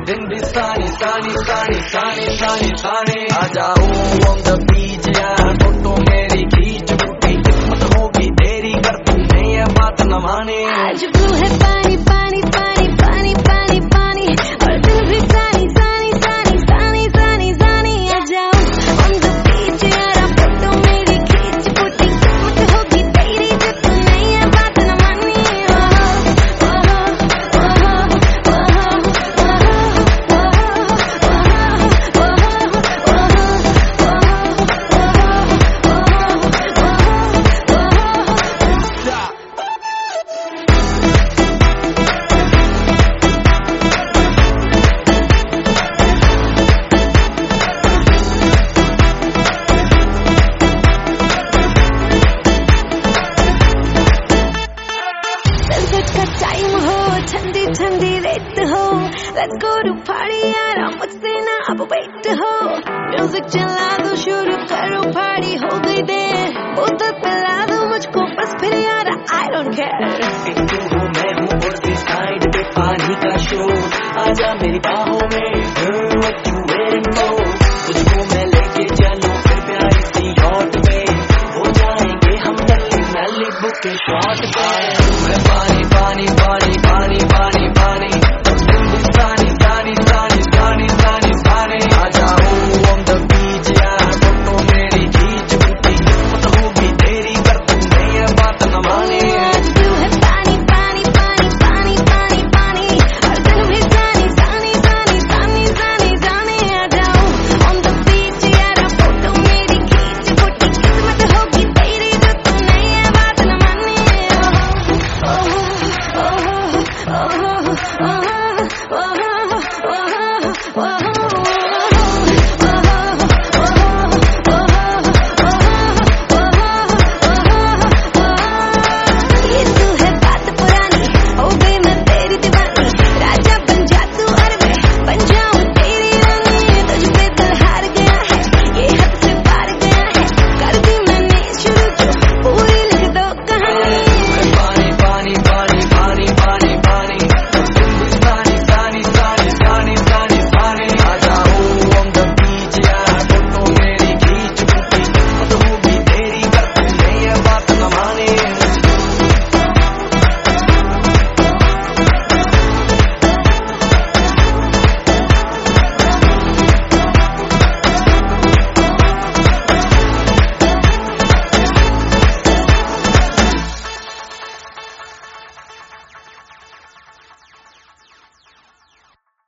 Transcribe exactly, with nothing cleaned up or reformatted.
दिन भी सानी सानी सानी सानी सानी सानी आ जाओ on the beach यार फोटो मेरी खींच बूटी किस्मत होगी तेरी कर तूने ये बात न माने आज ब्लू है पानी पानी पानी पानी पानी पानी और दिल भी सानी सानी सानी सानी सानी सानी आ जाओ on the beach यार फोटो मेरी खींच बूटी किस्मत होगी तेरी जो तूने ये बात न मानी टाइम हो ठंडी ठंडी रेत हो लेट्स गो टू पार्टी यार मुझसे ना अब वेट हो म्यूजिक चला दो शुरू करो पार्टी हो गई देर बोतल पिला दो मुझको बस फिर यार आई डोंट केयर तू हो मैं हूँ और साइड पे पानी का शो आजा मेरी बाहों में